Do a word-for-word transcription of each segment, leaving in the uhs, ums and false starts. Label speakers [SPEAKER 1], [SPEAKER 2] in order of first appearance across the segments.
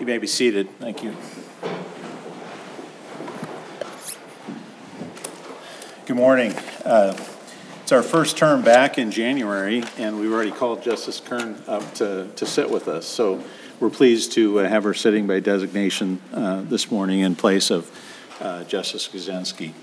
[SPEAKER 1] You may be seated. Thank you. Good morning. Uh, it's our first term back in January, and we've already called Justice Kern up to, to sit with us. So we're pleased to uh, have her sitting by designation uh, this morning in place of uh, Justice Guzensky.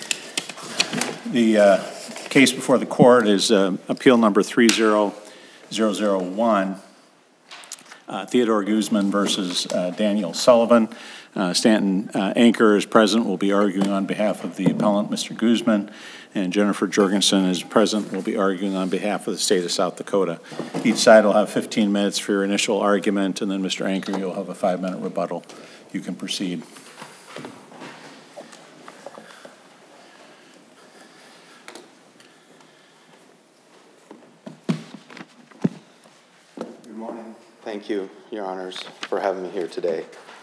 [SPEAKER 1] The uh, case before the court is uh, appeal number three zero zero zero one. Uh, Theodore Guzman versus uh, Daniel Sullivan. Uh, Stanton uh, Anchor is present, will be arguing on behalf of the appellant, Mister Guzman, and Jennifer Jorgensen is present, will be arguing on behalf of the state of South Dakota. Each side will have fifteen minutes for your initial argument, and then Mister Anchor, you'll have a five-minute rebuttal. You can proceed.
[SPEAKER 2] Thank you, Your Honors, for having me here today.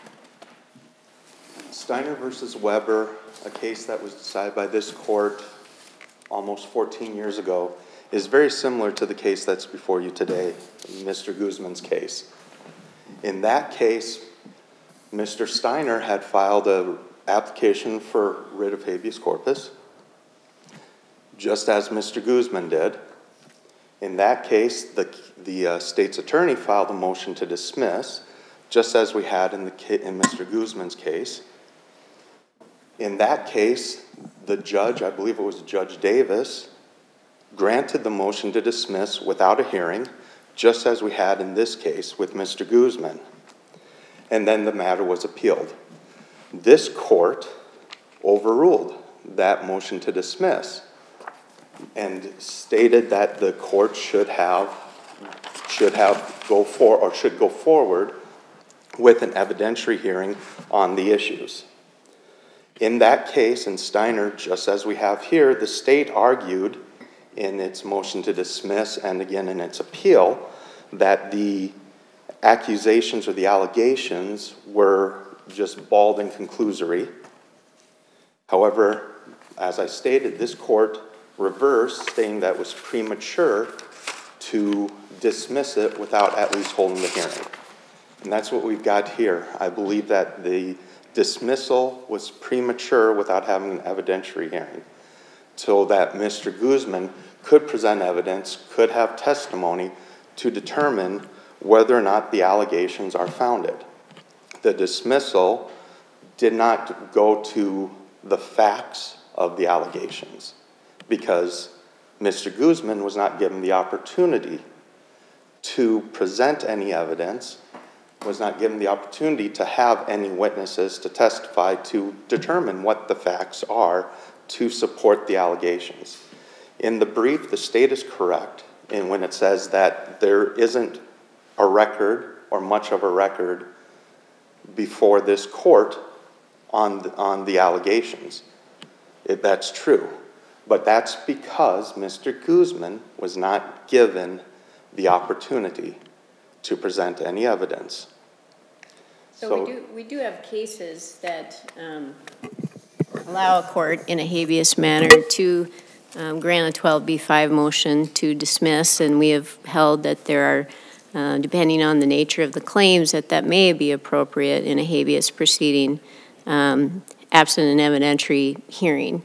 [SPEAKER 2] Steiner versus Weber, a case that was decided by this court almost fourteen years ago, is very similar to the case that's before you today, Mister Guzman's case. In that case, Mister Steiner had filed an application for writ of habeas corpus, just as Mister Guzman did. In that case, the, the uh, state's attorney filed a motion to dismiss, just as we had in, the, in Mister Guzman's case. In that case, the judge, I believe it was Judge Davis, granted the motion to dismiss without a hearing, just as we had in this case with Mister Guzman. And then the matter was appealed. This court overruled that motion to dismiss and stated that the court should have should have go for or should go forward with an evidentiary hearing on the issues. In that case, in Steiner, just as we have here, the state argued in its motion to dismiss and again in its appeal that the accusations or the allegations were just bald and conclusory. However, as I stated, this court reversed, stating that it was premature to dismiss it without at least holding the hearing. And that's what we've got here. I believe that the dismissal was premature without having an evidentiary hearing, so that Mister Guzman could present evidence, could have testimony to determine whether or not the allegations are founded. The dismissal did not go to the facts of the allegations, because Mister Guzman was not given the opportunity to present any evidence, was not given the opportunity to have any witnesses to testify to determine what the facts are to support the allegations. In the brief, the state is correct in when it says that there isn't a record or much of a record before this court on the, on the allegations. It, that's true. But that's because Mister Guzman was not given the opportunity to present any evidence.
[SPEAKER 3] So, so we do we do have cases that um, allow a court in a habeas manner to um, grant a twelve B five motion to dismiss, and we have held that there are, uh, depending on the nature of the claims, that that may be appropriate in a habeas proceeding, um, absent an evidentiary hearing.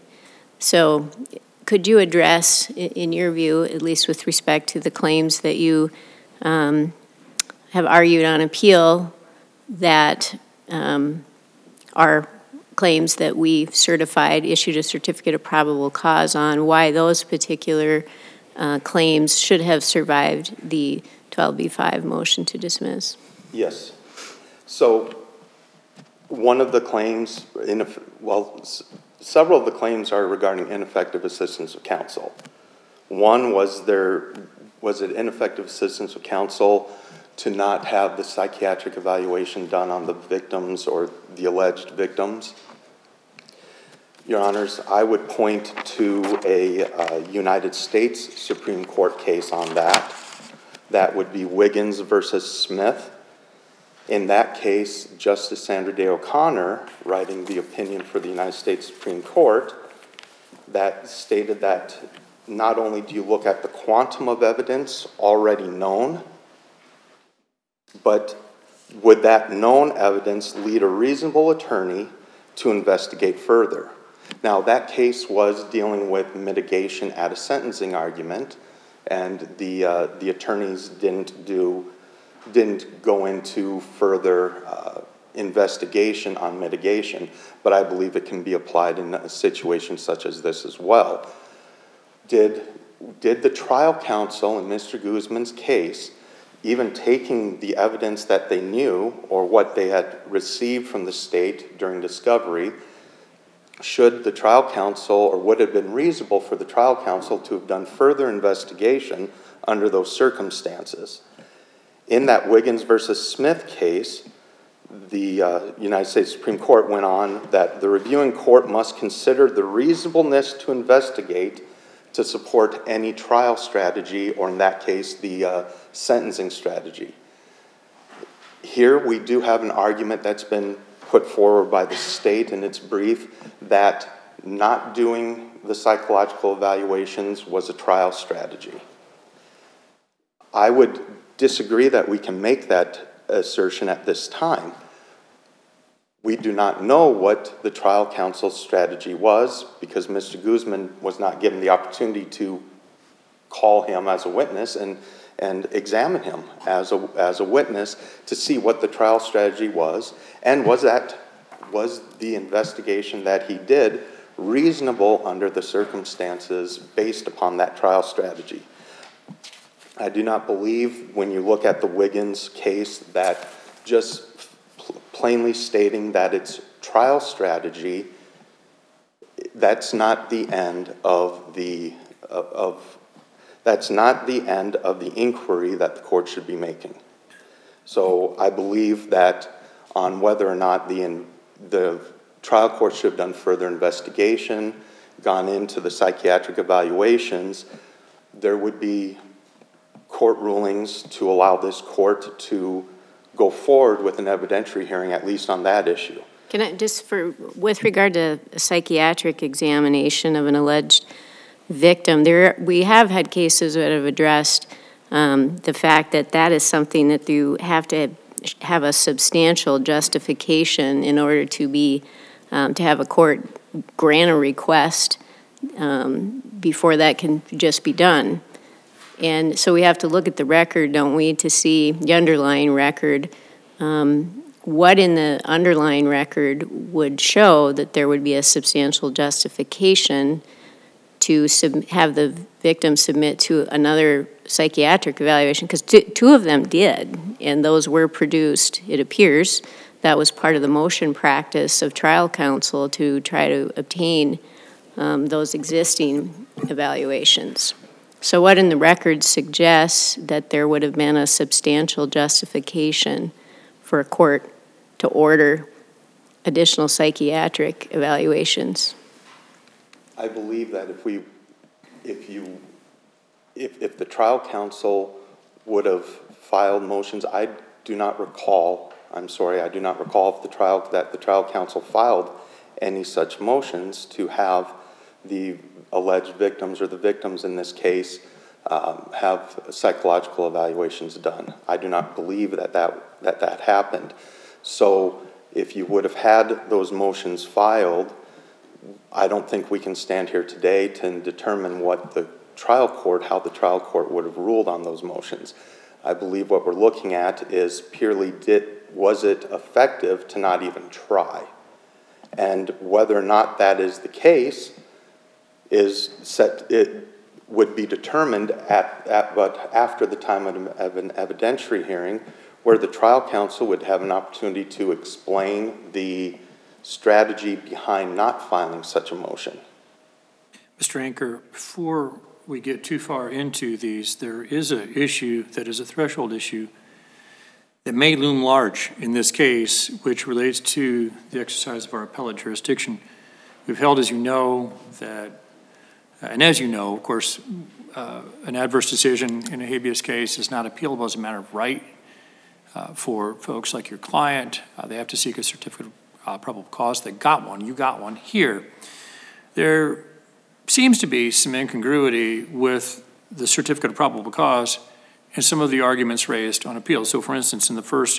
[SPEAKER 3] So could you address, in your view, at least with respect to the claims that you um, have argued on appeal, that um, are claims that we've certified, issued a certificate of probable cause on, why those particular uh, claims should have survived the twelve B five motion to dismiss?
[SPEAKER 2] Yes. So one of the claims, in a, well, several of the claims are regarding ineffective assistance of counsel. One was there, was it ineffective assistance of counsel to not have the psychiatric evaluation done on the victims or the alleged victims? Your Honors, I would point to a uh, United States Supreme Court case on that. That would be Wiggins versus Smith. In that case, Justice Sandra Day O'Connor, writing the opinion for the United States Supreme Court, that stated that not only do you look at the quantum of evidence already known, but would that known evidence lead a reasonable attorney to investigate further? Now, that case was dealing with mitigation at a sentencing argument, and the uh, the attorneys didn't do didn't go into further uh, investigation on mitigation, but I believe it can be applied in a situation such as this as well. Did did the trial counsel in Mister Guzman's case, even taking the evidence that they knew or what they had received from the state during discovery, should the trial counsel, or would it have been reasonable for the trial counsel to have done further investigation under those circumstances? In that Wiggins versus Smith case, the uh, United States Supreme Court went on that the reviewing court must consider the reasonableness to investigate to support any trial strategy, or in that case, the uh, sentencing strategy. Here we do have an argument that's been put forward by the state in its brief that not doing the psychological evaluations was a trial strategy. I would disagree that we can make that assertion at this time. We do not know what the trial counsel's strategy was because Mister Guzman was not given the opportunity to call him as a witness and, and examine him as a, as a witness to see what the trial strategy was, and was that was the investigation that he did reasonable under the circumstances based upon that trial strategy. I do not believe, when you look at the Wiggins case, that just plainly stating that it's trial strategy, that's not the end of the of, of that's not the end of the inquiry that the court should be making. So I believe that on whether or not the the trial court should have done further investigation, gone into the psychiatric evaluations, there would be court rulings to allow this court to go forward with an evidentiary hearing, at least on that issue.
[SPEAKER 3] Can I, just for, with regard to a psychiatric examination of an alleged victim, there we have had cases that have addressed um, the fact that that is something that you have to have a substantial justification in order to be, um, to have a court grant a request um, before that can just be done. And so we have to look at the record, don't we, to see the underlying record. Um, what in the underlying record would show that there would be a substantial justification to sub- have the victim submit to another psychiatric evaluation? Because t- two of them did, and those were produced, it appears. That was part of the motion practice of trial counsel to try to obtain um, those existing evaluations. So what in the record suggests that there would have been a substantial justification for a court to order additional psychiatric evaluations?
[SPEAKER 2] I believe that if we, if you, if, if the trial counsel would have filed motions, I do not recall, I'm sorry, I do not recall if the trial, that the trial counsel filed any such motions to have the alleged victims, or the victims in this case, um, have psychological evaluations done. I do not believe that that, that that happened. So if you would have had those motions filed, I don't think we can stand here today to determine what the trial court, how the trial court would have ruled on those motions. I believe what we're looking at is purely did, was it effective to not even try? And whether or not that is the case is set, it would be determined at, at but after the time of an evidentiary hearing, where the trial counsel would have an opportunity to explain the strategy behind not filing such a motion.
[SPEAKER 4] Mister Anker, before we get too far into these, there is an issue that is a threshold issue that may loom large in this case, which relates to the exercise of our appellate jurisdiction. We've held, as you know, that, and as you know, of course, uh, an adverse decision in a habeas case is not appealable as a matter of right uh, for folks like your client. Uh, they have to seek a certificate of uh, probable cause. They got one. You got one here. There seems to be some incongruity with the certificate of probable cause and some of the arguments raised on appeal. So, for instance, in the first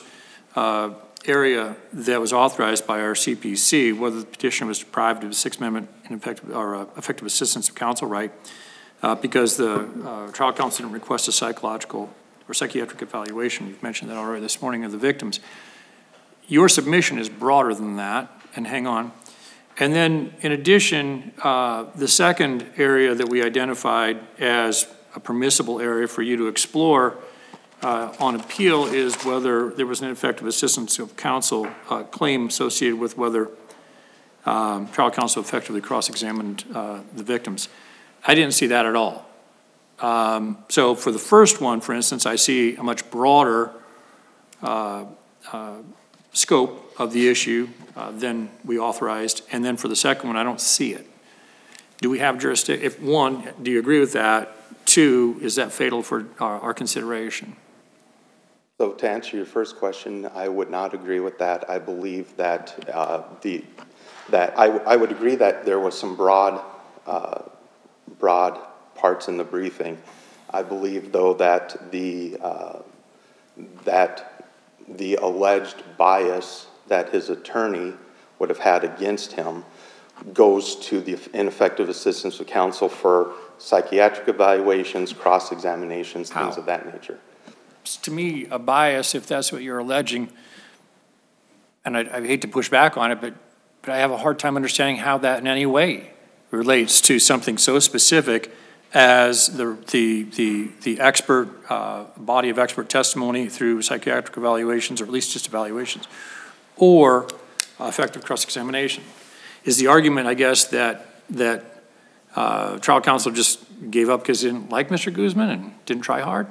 [SPEAKER 4] uh, area that was authorized by our C P C, whether the petitioner was deprived of a Sixth Amendment ineffective, or uh, effective assistance of counsel right, uh, because the uh, trial counsel didn't request a psychological or psychiatric evaluation. You've mentioned that already this morning of the victims. Your submission is broader than that, and hang on. And then, in addition, uh, the second area that we identified as a permissible area for you to explore uh, on appeal is whether there was an ineffective assistance of counsel uh, claim associated with whether um, trial counsel effectively cross-examined uh, the victims. I didn't see that at all. Um, so for the first one, for instance, I see a much broader uh, uh, scope of the issue uh, than we authorized. And then for the second one, I don't see it. Do we have jurisdiction? If one, do you agree with that? Two, is that fatal for our, our consideration?
[SPEAKER 2] So to answer your first question, I would not agree with that. I believe that uh, the that I, I would agree that there was some broad uh, broad parts in the briefing. I believe, though, that the uh, that the alleged bias that his attorney would have had against him goes to the ineffective assistance of counsel for psychiatric evaluations, cross-examinations, things of that nature.
[SPEAKER 4] It's, to me, a bias, if that's what you're alleging, and I, I hate to push back on it, but, but I have a hard time understanding how that in any way relates to something so specific as the, the, the, the expert, uh, body of expert testimony through psychiatric evaluations, or at least just evaluations, or uh, effective cross-examination. Is the argument, I guess, that, that uh, trial counsel just gave up because he didn't like Mister Guzman and didn't try hard?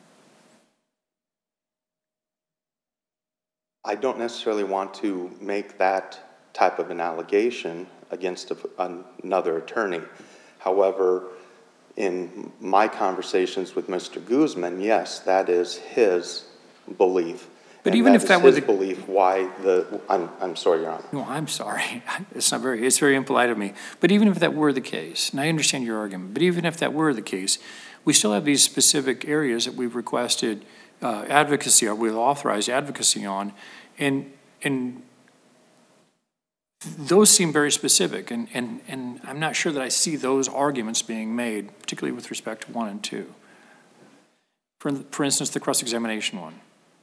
[SPEAKER 2] I don't necessarily want to make that type of an allegation against a, another attorney. However, in my conversations with Mister Guzman, yes, that is his belief.
[SPEAKER 4] But
[SPEAKER 2] and
[SPEAKER 4] even
[SPEAKER 2] that
[SPEAKER 4] if that
[SPEAKER 2] is
[SPEAKER 4] were
[SPEAKER 2] his
[SPEAKER 4] the
[SPEAKER 2] belief, why the I'm I'm sorry, Your Honor.
[SPEAKER 4] No, I'm sorry. It's not very. It's very impolite of me. But even if that were the case, and I understand your argument, but even if that were the case, we still have these specific areas that we've requested uh, advocacy, or we've authorized advocacy on, and and those seem very specific, and and and I'm not sure that I see those arguments being made, particularly with respect to one and two. For for instance, the cross-examination one.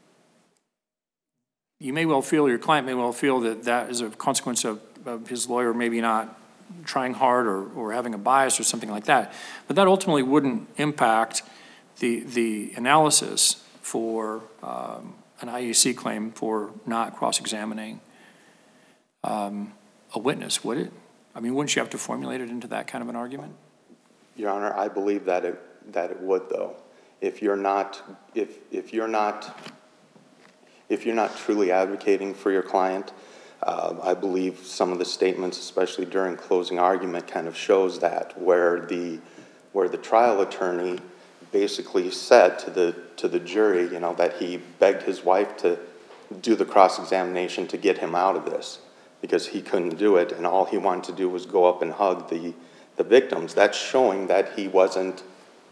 [SPEAKER 4] You may well feel, your client may well feel that that is a consequence of, of his lawyer maybe not trying hard or, or having a bias or something like that. But that ultimately wouldn't impact the, the analysis for um, an I A C claim for not cross-examining um, a witness, would it? I mean, wouldn't you have to formulate it into that kind of an argument?
[SPEAKER 2] Your Honor, I believe that it that it would, though. If you're not if if you're not If you're not truly advocating for your client, uh, I believe some of the statements, especially during closing argument, kind of shows that, where the where the trial attorney basically said to the to the jury, you know, that he begged his wife to do the cross-examination to get him out of this because he couldn't do it, and all he wanted to do was go up and hug the the victims. That's showing that he wasn't,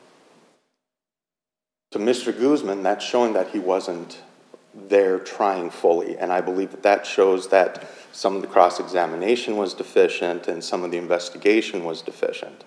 [SPEAKER 2] to Mister Guzman, that's showing that he wasn't there trying fully. And I believe that that shows that some of the cross-examination was deficient and some of the investigation was deficient.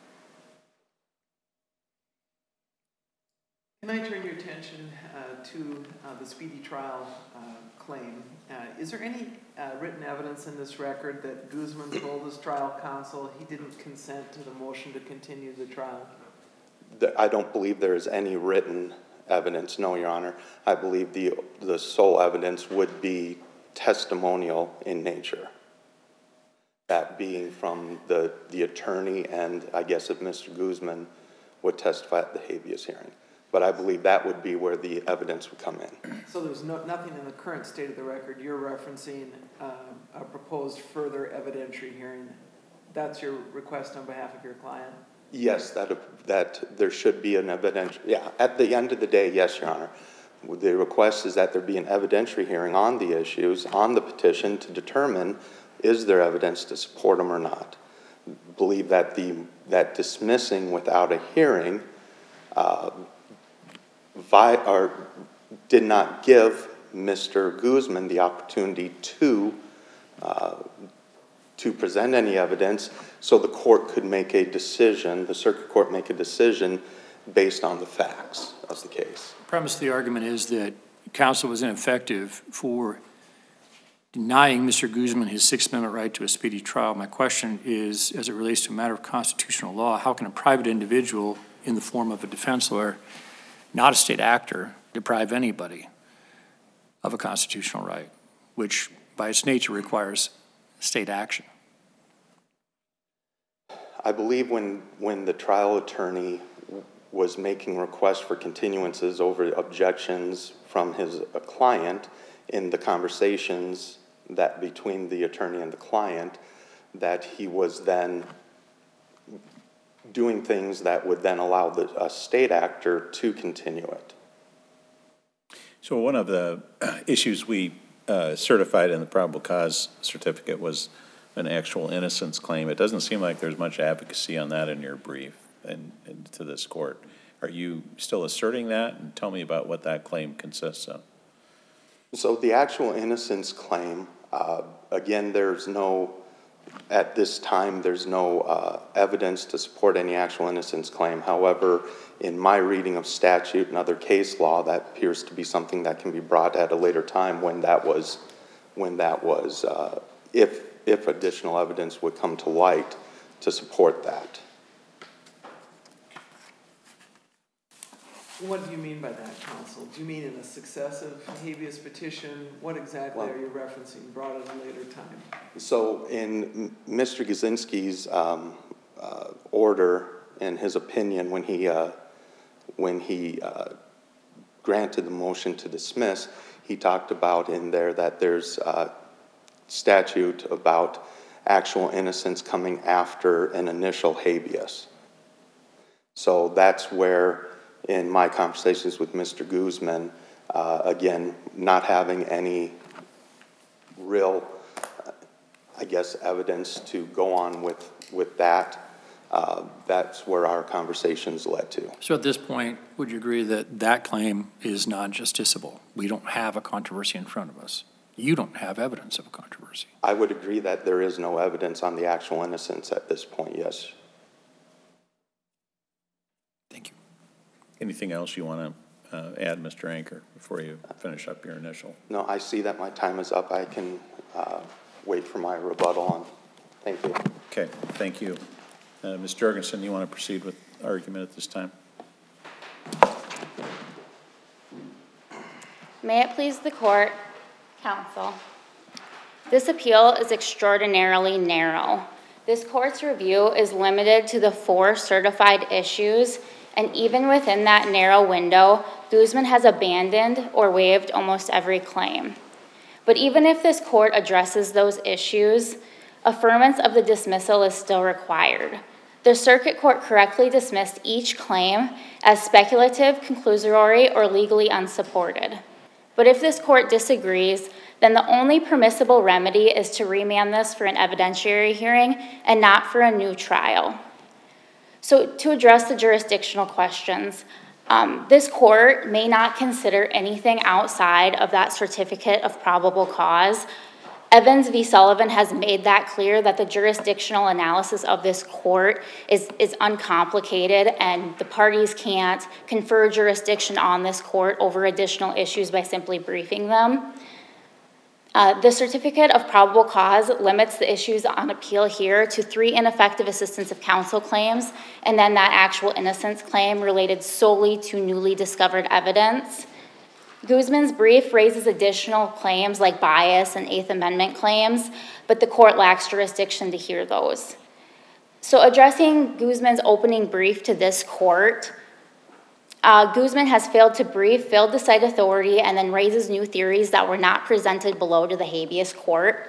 [SPEAKER 5] Can I turn your attention uh, to uh, the speedy trial uh, claim? Uh, is there any uh, written evidence in this record that Guzman told his trial counsel he didn't consent to the motion to continue the trial?
[SPEAKER 2] I don't believe there is any written evidence, no, Your Honor. I believe the the sole evidence would be testimonial in nature. That being from the, the attorney, and I guess if Mister Guzman would testify at the habeas hearing. But I believe that would be where the evidence would come in.
[SPEAKER 5] So there's no, nothing in the current state of the record. You're referencing uh, a proposed further evidentiary hearing. That's your request on behalf of your client?
[SPEAKER 2] Yes, that that there should be an evidentiary. Yeah, at the end of the day, yes, Your Honor. The request is that there be an evidentiary hearing on the issues, on the petition, to determine is there evidence to support them or not. Believe that the that dismissing without a hearing uh, vi or did not give Mister Guzman the opportunity to uh, to present any evidence so the court could make a decision, the circuit court make a decision based on the facts of the case.
[SPEAKER 4] The premise of the argument is that counsel was ineffective for denying Mister Guzman his Sixth Amendment right to a speedy trial. My question is, as it relates to a matter of constitutional law, how can a private individual in the form of a defense lawyer, not a state actor, deprive anybody of a constitutional right, which by its nature requires state action?
[SPEAKER 2] I believe when, when the trial attorney was making requests for continuances over objections from his a client in the conversations that between the attorney and the client, that he was then doing things that would then allow the a state actor to continue it.
[SPEAKER 1] So one of the issues we uh, certified in the probable cause certificate was an actual innocence claim. It doesn't seem like there's much advocacy on that in your brief and, and to this court. Are you still asserting that? And tell me about what that claim consists of.
[SPEAKER 2] So the actual innocence claim, uh, again, there's no, at this time, there's no uh, evidence to support any actual innocence claim. However, in my reading of statute and other case law, that appears to be something that can be brought at a later time when that was, when that was, uh, if if additional evidence would come to light to support that.
[SPEAKER 5] What do you mean by that, counsel? Do you mean in a successive habeas petition? What exactly
[SPEAKER 2] Well,
[SPEAKER 5] are you referencing, brought at a later time?
[SPEAKER 2] So in Mister Kaczynski's um, uh, order, in his opinion, when he, uh, when he uh, granted the motion to dismiss, he talked about in there that there's uh, statute about actual innocence coming after an initial habeas. So that's where, in my conversations with Mister Guzman, uh, again, not having any real, uh, I guess, evidence to go on with, with that, uh, that's where our conversations led to.
[SPEAKER 4] So at this point, would you agree that that claim is non-justiciable? We don't have a controversy in front of us. You don't have evidence of a controversy.
[SPEAKER 2] I would agree that there is no evidence on the actual innocence at this point, yes.
[SPEAKER 4] Thank you.
[SPEAKER 1] Anything else you want to uh, add, Mister Anker, before you finish up your initial?
[SPEAKER 2] No, I see that my time is up. I can uh, wait for my rebuttal on. Thank you.
[SPEAKER 1] Okay, thank you. Uh, Miz Jorgensen, you want to proceed with argument at this time?
[SPEAKER 6] May it please the court, counsel. This appeal is extraordinarily narrow. This court's review is limited to the four certified issues, and even within that narrow window, Guzman has abandoned or waived almost every claim. But even if this court addresses those issues, affirmance of the dismissal is still required. The circuit court correctly dismissed each claim as speculative, conclusory, or legally unsupported. But if this court disagrees, then the only permissible remedy is to remand this for an evidentiary hearing and not for a new trial. So to address the jurisdictional questions, um, this court may not consider anything outside of that certificate of probable cause. Evans v. Sullivan has made that clear, that the jurisdictional analysis of this court is, is uncomplicated, and the parties can't confer jurisdiction on this court over additional issues by simply briefing them. Uh, the certificate of probable cause limits the issues on appeal here to three ineffective assistance of counsel claims, and then that actual innocence claim related solely to newly discovered evidence. Guzman's brief raises additional claims like bias and Eighth Amendment claims, but the court lacks jurisdiction to hear those. So addressing Guzman's opening brief to this court, uh, Guzman has failed to brief, failed to cite authority, and then raises new theories that were not presented below to the habeas court.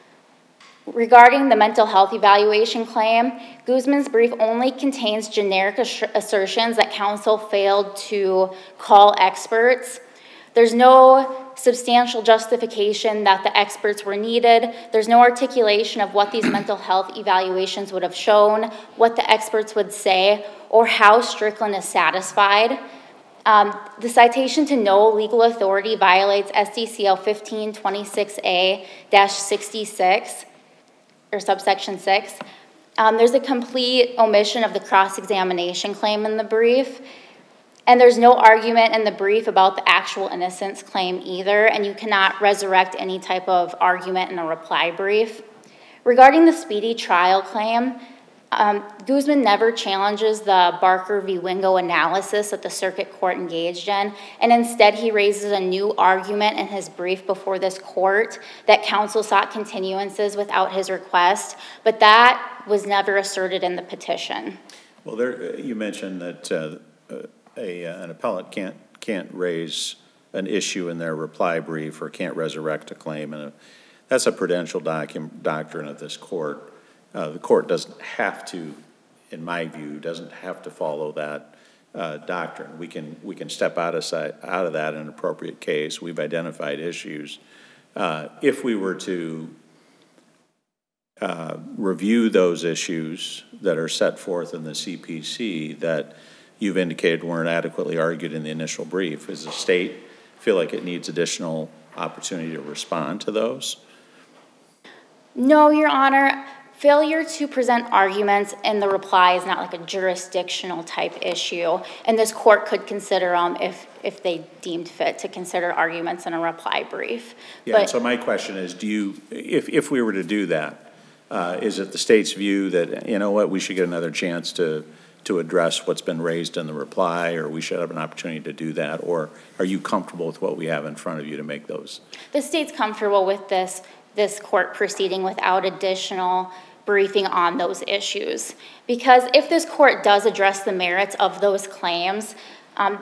[SPEAKER 6] Regarding the mental health evaluation claim, Guzman's brief only contains generic assertions that counsel failed to call experts. There's no substantial justification that the experts were needed. There's no articulation of what these mental health evaluations would have shown, what the experts would say, or how Strickland is satisfied. Um, the citation to no legal authority violates S D C L fifteen twenty-six A sixty-six, or subsection six. Um, there's a complete omission of the cross-examination claim in the brief, and there's no argument in the brief about the actual innocence claim either, and you cannot resurrect any type of argument in a reply brief. Regarding the speedy trial claim, Um, Guzman never challenges the Barker v. Wingo analysis that the circuit court engaged in, and instead he raises a new argument in his brief before this court that counsel sought continuances without his request, but that was never asserted in the petition.
[SPEAKER 1] Well, there, you mentioned that uh, a, an appellate can't, can't raise an issue in their reply brief or can't resurrect a claim, and a, that's a prudential docu- doctrine of this court. Uh, the court doesn't have to, in my view, doesn't have to follow that uh, doctrine. We can we can step out of sight, out of that in an appropriate case. We've identified issues. Uh, if we were to uh, review those issues that are set forth in the C P C that you've indicated weren't adequately argued in the initial brief, does the state feel like it needs additional opportunity to respond to those?
[SPEAKER 6] No, Your Honor. Failure to present arguments in the reply is not like a jurisdictional type issue, and this court could consider them um, if, if they deemed fit to consider arguments in a reply brief.
[SPEAKER 1] Yeah,
[SPEAKER 6] but,
[SPEAKER 1] so my question is, do you, if, if we were to do that, uh, is it the state's view that, you know what, we should get another chance to, to address what's been raised in the reply, or we should have an opportunity to do that, or are you comfortable with what we have in front of you to make those?
[SPEAKER 6] The state's comfortable with this, this court proceeding without additional briefing on those issues. Because if this court does address the merits of those claims, um,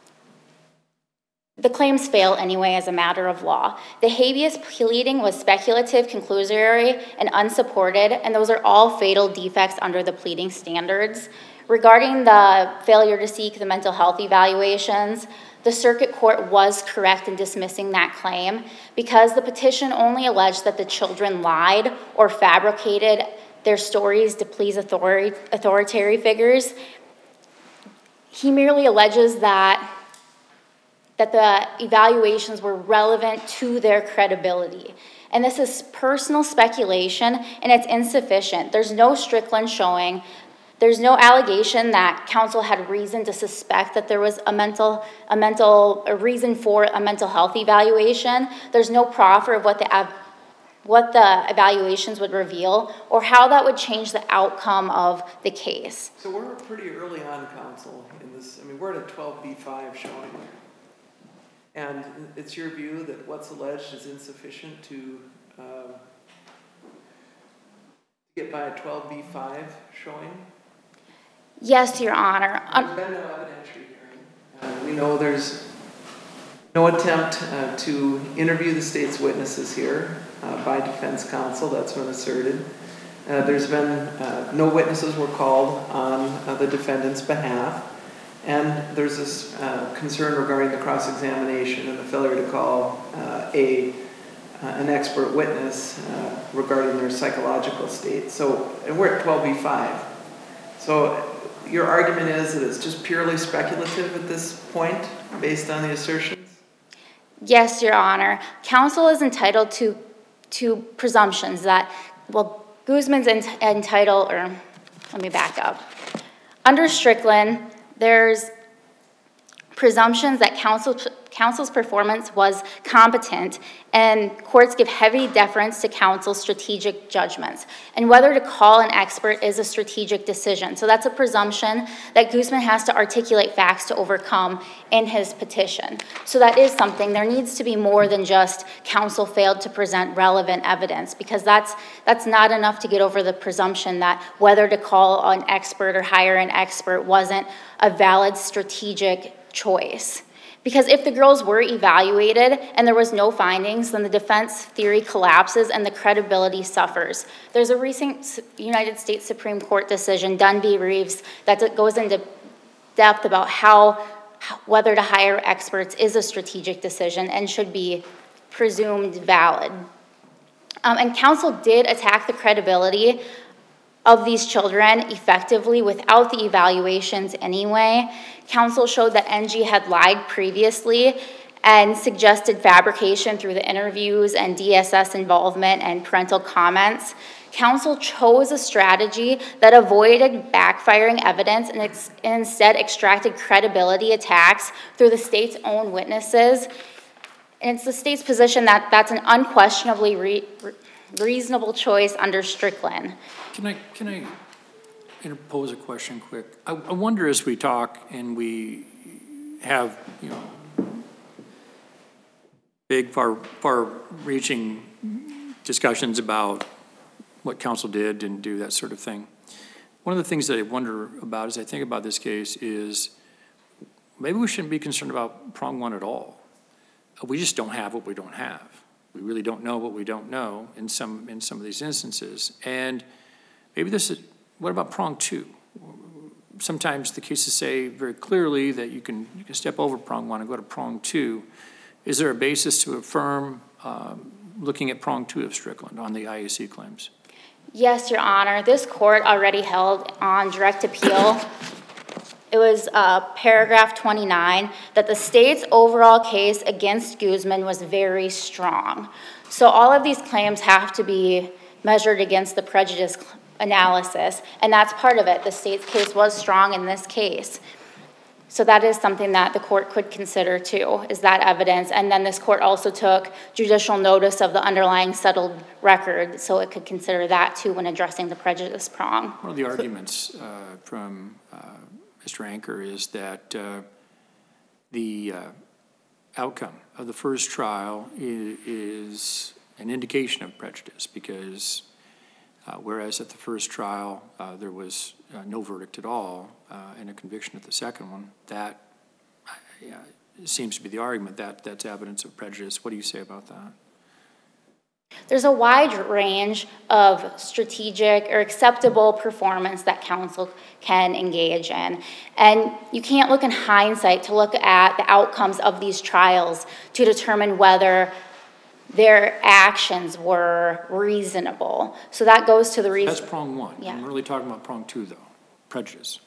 [SPEAKER 6] the claims fail anyway as a matter of law. The habeas pleading was speculative, conclusory, and unsupported, and those are all fatal defects under the pleading standards. Regarding the failure to seek the mental health evaluations, the circuit court was correct in dismissing that claim because the petition only alleged that the children lied or fabricated their stories to please authority, authoritarian figures. He merely alleges that, that the evaluations were relevant to their credibility. And this is personal speculation, and it's insufficient. There's no Strickland showing. There's no allegation that counsel had reason to suspect that there was a mental, a mental, a reason for a mental health evaluation. There's no proffer of what the, what the evaluations would reveal or how that would change the outcome of the case.
[SPEAKER 5] So we're pretty early on, counsel, in this. I mean, we're at a twelve B five showing. And it's your view that what's alleged is insufficient to uh, get by a twelve B five showing?
[SPEAKER 6] Yes, Your Honor.
[SPEAKER 5] There's been no evidentiary hearing. Uh, we know there's no attempt uh, to interview the state's witnesses here uh, by defense counsel. That's been asserted. Uh, there's been uh, no witnesses were called on uh, the defendant's behalf. And there's this uh, concern regarding the cross-examination and the failure to call uh, a uh, an expert witness uh, regarding their psychological state. So, and we're at twelve B five. So your argument is that it's just purely speculative at this point, based on the assertions?
[SPEAKER 6] Yes, Your Honor. Counsel is entitled to to presumptions that, well, Guzman's ent- entitled, or let me back up. Under Strickland, there's presumptions that counsel, counsel's performance was competent, and courts give heavy deference to counsel's strategic judgments. And whether to call an expert is a strategic decision. So that's a presumption that Guzman has to articulate facts to overcome in his petition. So that is something. There needs to be more than just counsel failed to present relevant evidence, because that's that's not enough to get over the presumption that whether to call an expert or hire an expert wasn't a valid strategic choice. Because if the girls were evaluated and there was no findings, then the defense theory collapses and the credibility suffers. There's a recent United States Supreme Court decision, Dunn v. Reeves, that goes into depth about how whether to hire experts is a strategic decision and should be presumed valid. Um, and counsel did attack the credibility of these children effectively without the evaluations anyway. Counsel showed that N G had lied previously and suggested fabrication through the interviews and D S S involvement and parental comments. Counsel chose a strategy that avoided backfiring evidence and ex- instead extracted credibility attacks through the state's own witnesses. And it's the state's position that that's an unquestionably re- re- reasonable choice under Strickland.
[SPEAKER 4] Can I, can I interpose a question quick? I, I wonder as we talk and we have, you know, big, far, far-reaching discussions about what counsel did, didn't do, that sort of thing. One of the things that I wonder about as I think about this case is maybe we shouldn't be concerned about prong one at all. We just don't have what we don't have. We really don't know what we don't know in some in some of these instances. And maybe this is, what about prong two? Sometimes the cases say very clearly that you can you can step over prong one and go to prong two. Is there a basis to affirm um, looking at prong two of Strickland on the I A C claims?
[SPEAKER 6] Yes, Your Honor. This court already held on direct appeal. It was uh, paragraph twenty-nine that the state's overall case against Guzman was very strong. So all of these claims have to be measured against the prejudice analysis, and that's part of it. The state's case was strong in this case. So that is something that the court could consider too, is that evidence. And then this court also took judicial notice of the underlying settled record, so it could consider that too when addressing the prejudice prong.
[SPEAKER 4] One of the arguments uh, from uh, Mister Anker is that uh, the uh, outcome of the first trial is, is an indication of prejudice because uh, whereas at the first trial uh, there was uh, no verdict at all uh, and a conviction at the second one, that uh, seems to be the argument that that's evidence of prejudice. What do you say about that?
[SPEAKER 6] There's a wide range of strategic or acceptable performance that counsel can engage in. And you can't look in hindsight to look at the outcomes of these trials to determine whether their actions were reasonable. So that goes to the reason.
[SPEAKER 4] That's prong one.
[SPEAKER 6] Yeah.
[SPEAKER 4] I'm really talking about prong two, though, prejudice.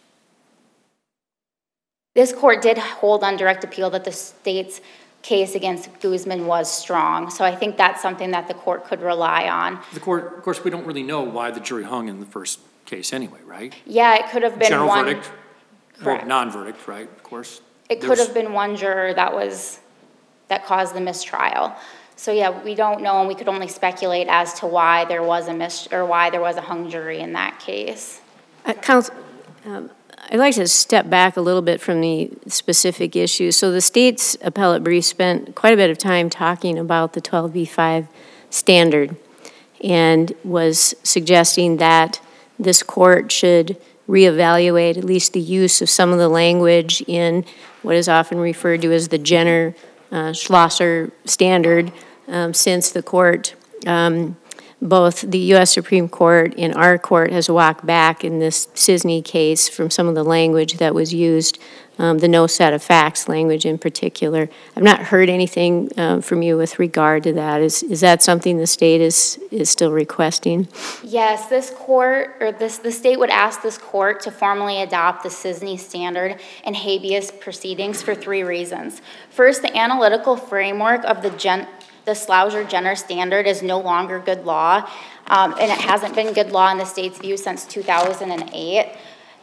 [SPEAKER 6] This court did hold on direct appeal that the state's case against Guzman was strong. So I think that's something that the court could rely on.
[SPEAKER 4] The court, of course, we don't really know why the jury hung in the first case anyway, right?
[SPEAKER 6] Yeah, it could have been
[SPEAKER 4] General
[SPEAKER 6] one.
[SPEAKER 4] verdict,
[SPEAKER 6] Correct.
[SPEAKER 4] or non-verdict, right, of course.
[SPEAKER 6] It could have been one juror that was, that caused the mistrial. So yeah, we don't know, and we could only speculate as to why there was a mis, or why there was a hung jury in that case.
[SPEAKER 3] Uh, Counsel, um, I'd like to step back a little bit from the specific issues. So the state's appellate brief spent quite a bit of time talking about the twelve B five standard and was suggesting that this court should reevaluate at least the use of some of the language in what is often referred to as the Jenner uh, Schlosser standard, um, since the court, um, both the U S Supreme Court and our court has walked back in this Cisney case from some of the language that was used, um, the no set of facts language in particular. I've not heard anything uh, from you with regard to that. Is is that something the state is is still requesting?
[SPEAKER 6] Yes, this court, or this, the state would ask this court to formally adopt the Cisney standard in habeas proceedings for three reasons. First, the analytical framework of the gen, the Schlosser-Jenner standard is no longer good law, um, and it hasn't been good law in the state's view since two thousand eight.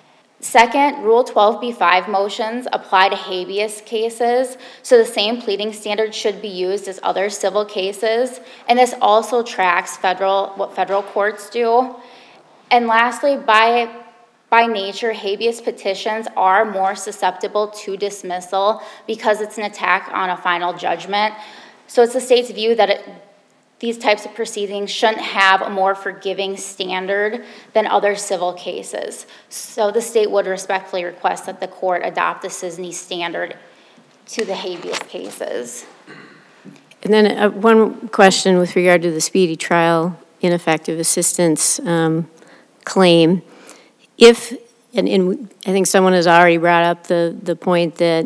[SPEAKER 6] Second, Rule twelve B five motions apply to habeas cases, so the same pleading standard should be used as other civil cases, and this also tracks federal what federal courts do. And lastly, by By nature, habeas petitions are more susceptible to dismissal because it's an attack on a final judgment. So it's the state's view that it, these types of proceedings shouldn't have a more forgiving standard than other civil cases. So the state would respectfully request that the court adopt the Cisney standard to the habeas cases.
[SPEAKER 3] And then uh, one question with regard to the speedy trial ineffective assistance um, claim. If, and, and I think someone has already brought up the, the point that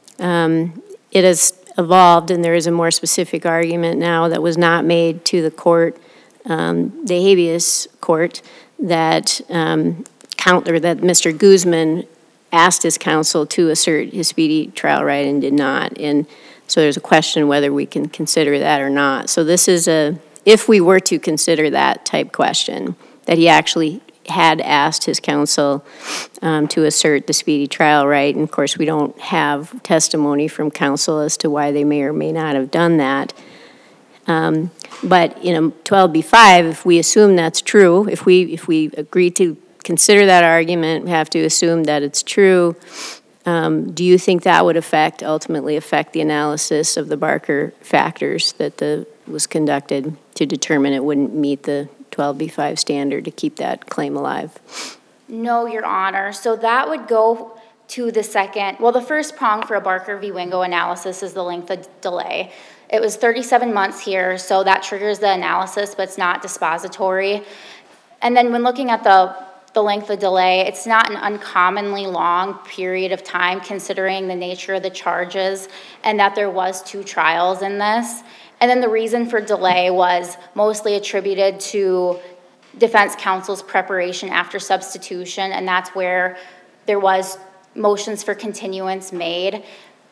[SPEAKER 3] um, it has evolved and there is a more specific argument now that was not made to the court, um, the habeas court, that um, count, or that Mister Guzman asked his counsel to assert his speedy trial right and did not. And so there's a question whether we can consider that or not. So this is a, if we were to consider that type question, that he actually had asked his counsel um, to assert the speedy trial right. And of course, we don't have testimony from counsel as to why they may or may not have done that. Um, but in a twelve B five, if we assume that's true, if we if we agree to consider that argument, we have to assume that it's true. Um, do you think that would affect, ultimately affect the analysis of the Barker factors that the was conducted to determine it wouldn't meet the twelve B five standard to keep that claim alive?
[SPEAKER 6] No, Your Honor. So that would go to the second, well, the first prong for a Barker v. Wingo analysis is the length of delay. It was thirty-seven months here, so that triggers the analysis, but it's not dispository. And then when looking at the, the length of delay, it's not an uncommonly long period of time considering the nature of the charges and that there was two trials in this. And then the reason for delay was mostly attributed to defense counsel's preparation after substitution, and that's where there was motions for continuance made.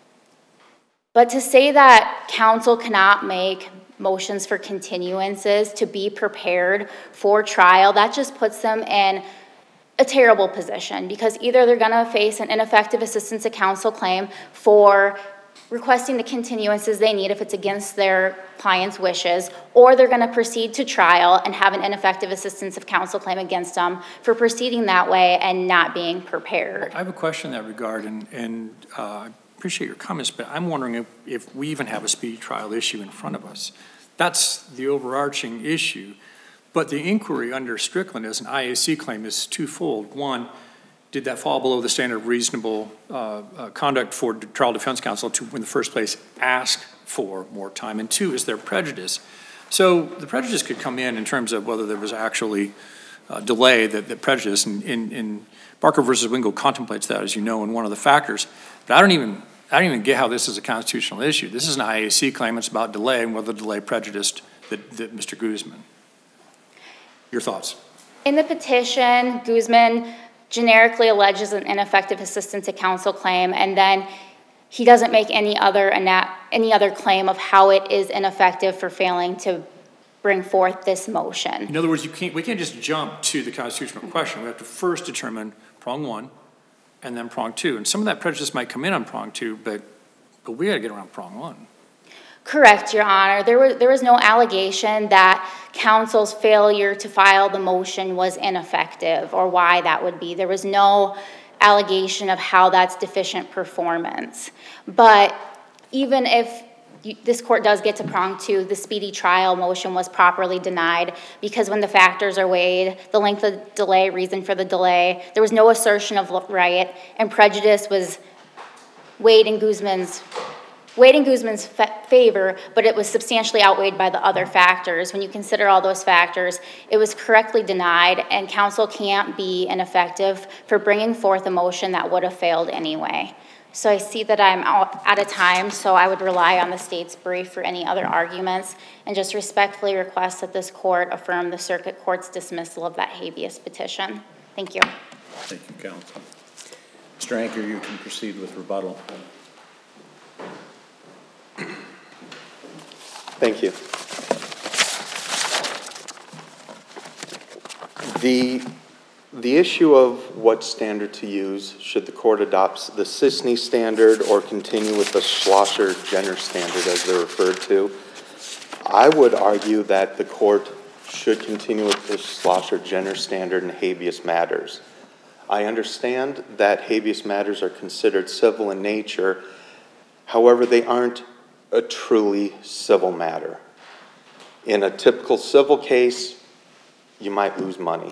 [SPEAKER 6] But to say that counsel cannot make motions for continuances to be prepared for trial, that just puts them in a terrible position, because either they're going to face an ineffective assistance of counsel claim for requesting the continuances they need if it's against their client's wishes, or they're going to proceed to trial and have an ineffective assistance of counsel claim against them for proceeding that way and not being prepared.
[SPEAKER 4] I have a question in that regard, and, and uh, I appreciate your comments, but I'm wondering if, if we even have a speedy trial issue in front of us. That's the overarching issue. But the inquiry under Strickland as an I A C claim is twofold. One, did that fall below the standard of reasonable uh, uh, conduct for trial defense counsel to, in the first place, ask for more time? And two, is there prejudice? So the prejudice could come in in terms of whether there was actually uh, delay, that, that prejudice, and in, in Barker versus Wingo contemplates that, as you know, in one of the factors. But I don't even, I don't even get how this is a constitutional issue. This is an I A C claim. It's about delay and whether delay prejudiced that, that Mister Guzman. Your thoughts?
[SPEAKER 6] In the petition, Guzman generically alleges an ineffective assistance of counsel claim, and then he doesn't make any other any other claim of how it is ineffective for failing to bring forth this motion.
[SPEAKER 4] In other words, you can't, we can't just jump to the constitutional question. We have to first determine prong one and then prong two. And some of that prejudice might come in on prong two, but, but we got to get around prong one.
[SPEAKER 6] Correct, Your Honor. There was, there was no allegation that counsel's failure to file the motion was ineffective or why that would be. There was no allegation of how that's deficient performance. But even if you, this court does get to prong two, the speedy trial motion was properly denied because when the factors are weighed, the length of delay, reason for the delay, there was no assertion of right, and prejudice was weighed in Guzman's weighed in Guzman's fa- favor, but it was substantially outweighed by the other factors. When you consider all those factors, it was correctly denied, and counsel can't be ineffective for bringing forth a motion that would have failed anyway. So I see that I'm out, out of time, so I would rely on the state's brief for any other arguments, and just respectfully request that this court affirm the circuit court's dismissal of that habeas petition. Thank you.
[SPEAKER 1] Thank you, counsel. Mister Anker, you can proceed with rebuttal.
[SPEAKER 2] Thank you. The, the issue of what standard to use, should the court adopt the Sisney standard or continue with the Schlosser-Jenner standard as they're referred to, I would argue that the court should continue with the Schlosser-Jenner standard in habeas matters. I understand that habeas matters are considered civil in nature, however, they aren't a truly civil matter. In a typical civil case, you might lose money.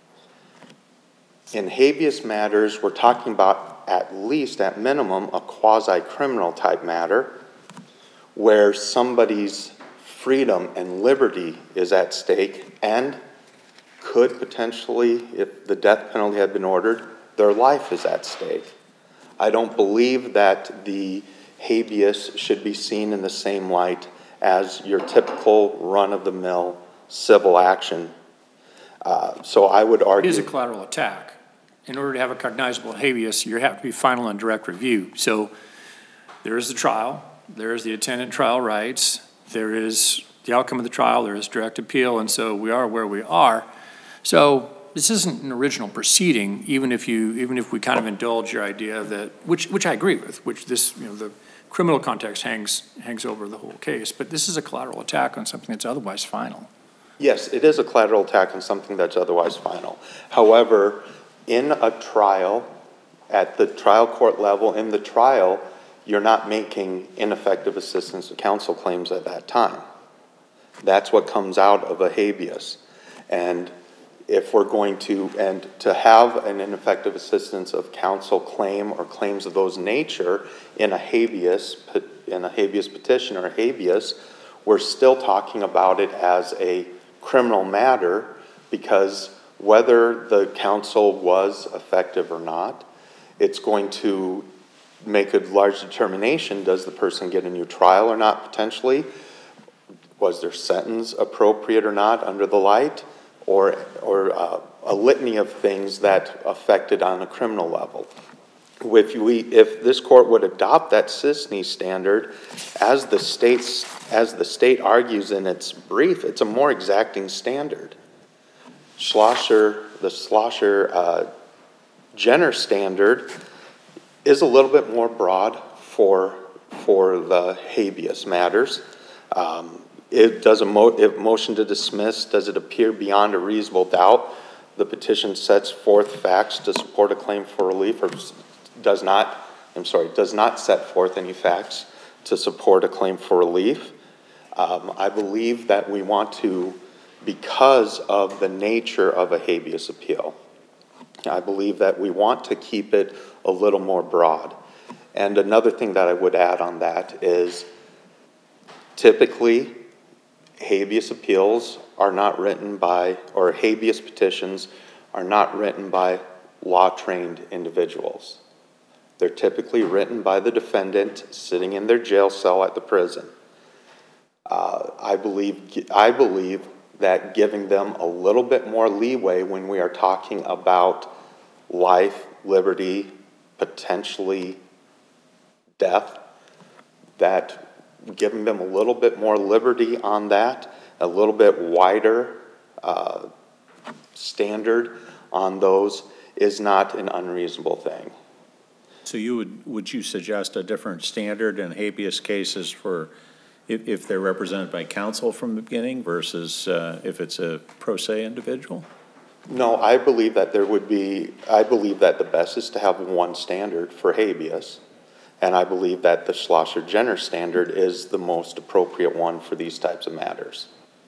[SPEAKER 2] In habeas matters, we're talking about at least, at minimum, a quasi-criminal type matter where somebody's freedom and liberty is at stake and could potentially, if the death penalty had been ordered, their life is at stake. I don't believe that the habeas should be seen in the same light as your typical run-of-the-mill civil action. Uh, So I would
[SPEAKER 4] It
[SPEAKER 2] argue.
[SPEAKER 4] is a collateral attack. In order to have a cognizable habeas, you have to be final and direct review. So there is the trial, there is the attendant trial rights, there is the outcome of the trial, there is direct appeal, and so we are where we are. So this isn't an original proceeding, even if you, even if we kind of indulge your idea that, which, which I agree with, which this, you know, the criminal context hangs, hangs over the whole case, but this is a collateral attack on something that's otherwise final.
[SPEAKER 2] Yes, it is a collateral attack on something that's otherwise final. However, in a trial, at the trial court level, in the trial, you're not making ineffective assistance of counsel claims at that time. That's what comes out of a habeas. And if we're going to, and to have an ineffective assistance of counsel claim or claims of those nature in a habeas, in a habeas petition or a habeas, we're still talking about it as a criminal matter, because whether the counsel was effective or not, it's going to make a large determination. Does the person get a new trial or not, potentially? Was their sentence appropriate or not under the light? Or, or uh, a litany of things that affected on a criminal level. If, we, if this court would adopt that C I S N Y standard, as the, state's, as the state argues in its brief, it's a more exacting standard. Schlosser, the Schlosser uh, Jenner standard is a little bit more broad for, for the habeas matters. Um, it does a mo if motion to dismiss, does it appear beyond a reasonable doubt the petition sets forth facts to support a claim for relief, or does not, I'm sorry, does not set forth any facts to support a claim for relief? Um, I believe that we want to, because of the nature of a habeas appeal, I believe that we want to keep it a little more broad. And another thing that I would add on that is typically habeas appeals are not written by, or habeas petitions are not written by law-trained individuals. They're typically written by the defendant sitting in their jail cell at the prison. Uh, I believe, I believe that giving them a little bit more leeway when we are talking about life, liberty, potentially death, that giving them a little bit more liberty on that, a little bit wider uh, standard on those is not an unreasonable thing.
[SPEAKER 1] So you would, would you suggest a different standard in habeas cases for if, if they're represented by counsel from the beginning versus uh, if it's a pro se individual?
[SPEAKER 2] No, I believe that there would be, I believe that the best is to have one standard for habeas. And I believe that the Schlosser-Jenner standard is the most appropriate one for these types of matters.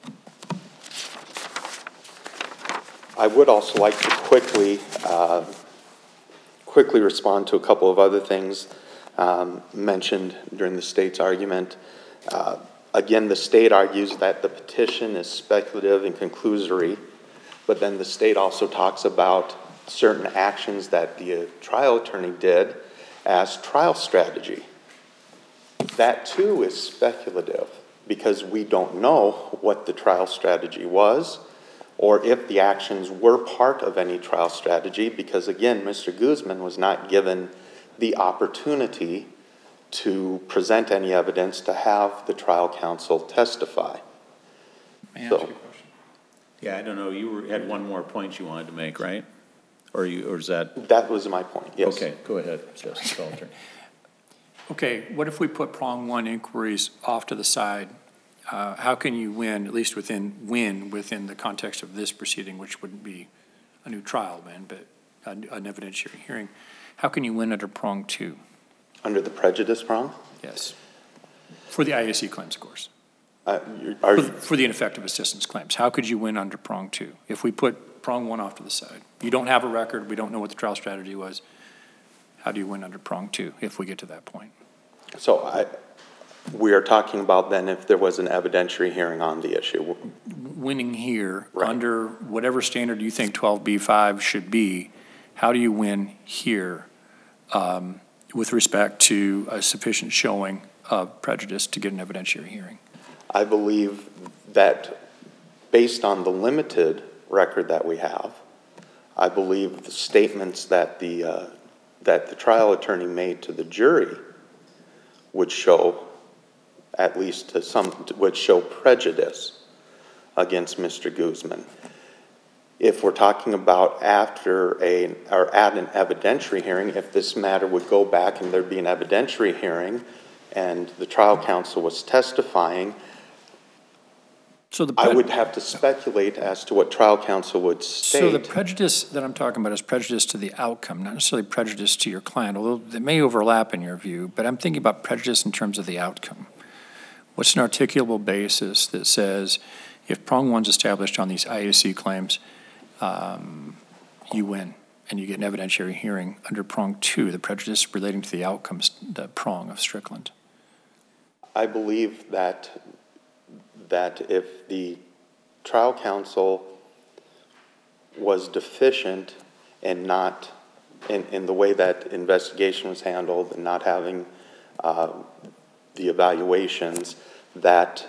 [SPEAKER 2] I would also like to quickly, uh, quickly respond to a couple of other things um, mentioned during the state's argument. Uh, again, the state argues that the petition is speculative and conclusory, but then the state also talks about certain actions that the trial attorney did as trial strategy. That too is speculative because we don't know what the trial strategy was or if the actions were part of any trial strategy, because again, Mister Guzman was not given the opportunity to present any evidence to have the trial counsel testify.
[SPEAKER 4] May I
[SPEAKER 2] So,
[SPEAKER 4] ask you a question?
[SPEAKER 1] Yeah, I don't know, you were, had one more point you wanted to make, right? Or you, or is that?
[SPEAKER 2] that was my point, yes.
[SPEAKER 1] Okay, go ahead, Justice Salter.
[SPEAKER 4] Okay, what if we put prong one inquiries off to the side? Uh, how can you win, at least within, win within the context of this proceeding, which wouldn't be a new trial then, but an, an evidentiary hearing? How can you win under prong two?
[SPEAKER 2] Under the prejudice prong?
[SPEAKER 4] Yes. For the I A C claims, of course.
[SPEAKER 2] Uh, you're- are,
[SPEAKER 4] For, for the ineffective assistance claims. How could you win under prong two if we put prong one off to the side? You don't have a record. We don't know what the trial strategy was. How do you win under prong two if we get to that point?
[SPEAKER 2] so I, we are talking about then if there was an evidentiary hearing on the issue.
[SPEAKER 4] Winning here,
[SPEAKER 2] Right.
[SPEAKER 4] under whatever standard you think twelve B five should be, how do you win here um, with respect to a sufficient showing of prejudice to get an evidentiary hearing?
[SPEAKER 2] I believe that based on the limited record that we have. I believe the statements that the, uh, that the trial attorney made to the jury would show, at least to some, would show prejudice against Mister Guzman. If we're talking about after a, or at an evidentiary hearing, if this matter would go back and there'd be an evidentiary hearing and the trial counsel was testifying,
[SPEAKER 4] So the
[SPEAKER 2] I
[SPEAKER 4] pre-
[SPEAKER 2] would have to speculate as to what trial counsel would state.
[SPEAKER 4] So the prejudice that I'm talking about is prejudice to the outcome, not necessarily prejudice to your client, although they may overlap in your view, but I'm thinking about prejudice in terms of the outcome. What's an articulable basis that says if prong one's established on these I A C claims, um, you win and you get an evidentiary hearing under prong two, the prejudice relating to the outcomes, the prong of Strickland?
[SPEAKER 2] I believe that that if the trial counsel was deficient in not, in, in the way that investigation was handled and not having uh, the evaluations, that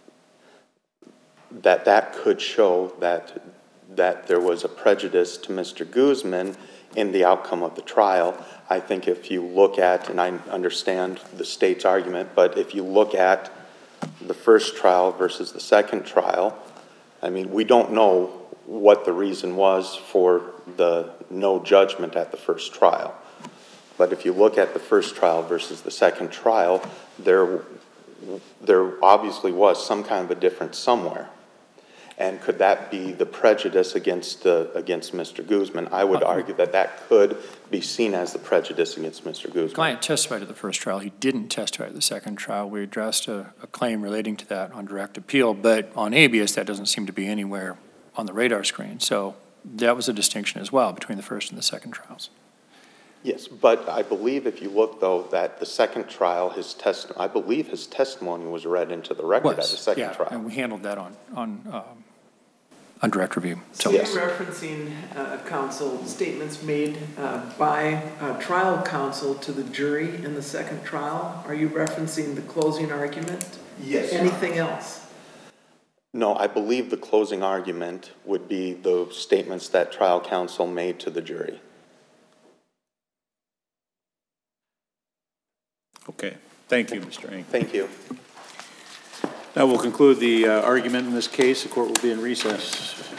[SPEAKER 2] that that could show that that there was a prejudice to Mister Guzman in the outcome of the trial. I think if you look at, and I understand the state's argument, but if you look at the first trial versus the second trial, I mean, we don't know what the reason was for the no judgment at the first trial. But if you look at the first trial versus the second trial, there, there obviously was some kind of a difference somewhere. And could that be the prejudice against, uh, against Mister Guzman? I would argue that that could be seen as the prejudice against Mister Guzman.
[SPEAKER 4] The client testified at the first trial. He didn't testify at the second trial. We addressed a, a claim relating to that on direct appeal, but on habeas, that doesn't seem to be anywhere on the radar screen. So that was a distinction as well between the first and the second trials.
[SPEAKER 2] Yes, but I believe if you look, though, that the second trial, his test, I believe his testimony was read into the record
[SPEAKER 4] Was,
[SPEAKER 2] at the second
[SPEAKER 4] yeah,
[SPEAKER 2] trial.
[SPEAKER 4] and we handled that on, on, um, on direct review.
[SPEAKER 5] So you're referencing, uh, counsel, statements made uh, by uh, trial counsel to the jury in the second trial. Are you referencing the closing argument?
[SPEAKER 2] Yes.
[SPEAKER 5] Anything else?
[SPEAKER 2] No, I believe the closing argument would be the statements that trial counsel made to the jury.
[SPEAKER 1] Okay, thank you, Mister Eng.
[SPEAKER 2] Thank you.
[SPEAKER 1] That will conclude the uh, argument in this case. The court will be in recess.